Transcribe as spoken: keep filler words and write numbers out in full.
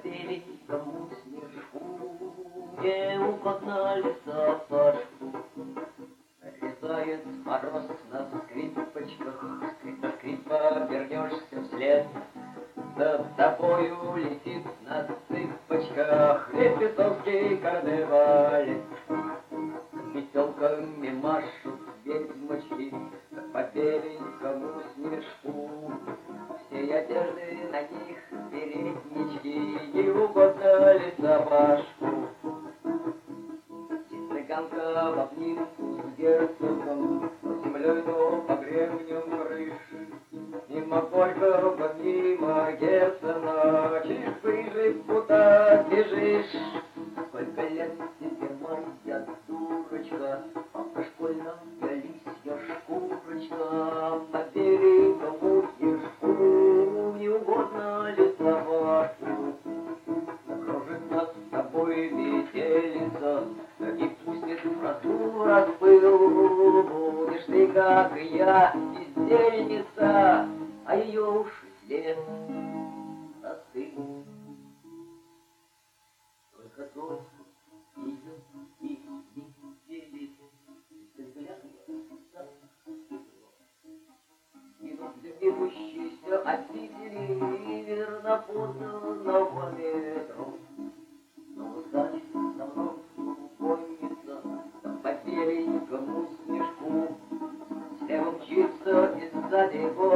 беленькому снежку не угодно ли запашку. Налетает мороз на скрипочках, скрипа, скрипа, вернешься вслед. За тобою летит на цыпочках лепетовский карнаваль. Метелками машут ведьмочки по беленькому снежку. Все одежды на них переднички, не угодно ли запашку. И цыганка в обнимку с герцогом, землей, но по гребням крыш. Мимо Горького, мимо Герцена, чиж выжив, куда бежишь. Сколько лет тебе, моя дурочка, по школьном лисья шкурочка, по берегову ежку, не угодно ли собаку. Закружится с тобой метелица, и пустит в раздур пыл. Будешь ты, как и я, бездельница, а ее уж след застыл. Только только ее и видели, и бегущийся обители верно поданного ветру. Но удача со мной гонится по беленькому снежку. Слева мчится и сзади гор.